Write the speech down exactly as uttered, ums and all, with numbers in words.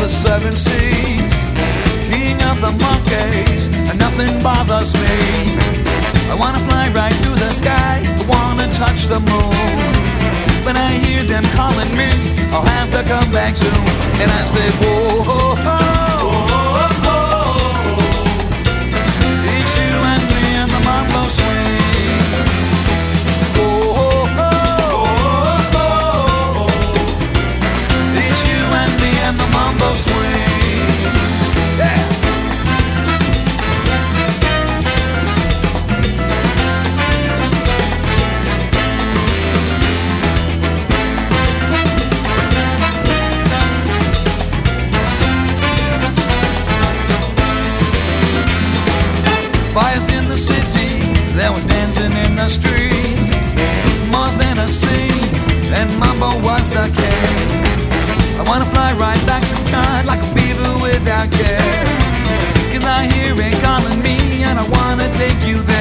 the seven seas, king of the monkeys, and nothing bothers me. I wanna fly right through the sky, I wanna touch the moon. When I hear them calling me, I'll have to come back soon. And I said, whoa, oh, oh, oh, oh. It's you and me and the mambo swing. Oh, oh, oh, oh, oh. It's you and me and the mambo swing. Yeah. Fires in the city, there was dancing in the streets. More than a scene, and mambo was the king. I wanna fly right back to time like a fever without care. Cause I hear it calling me and I wanna take you there.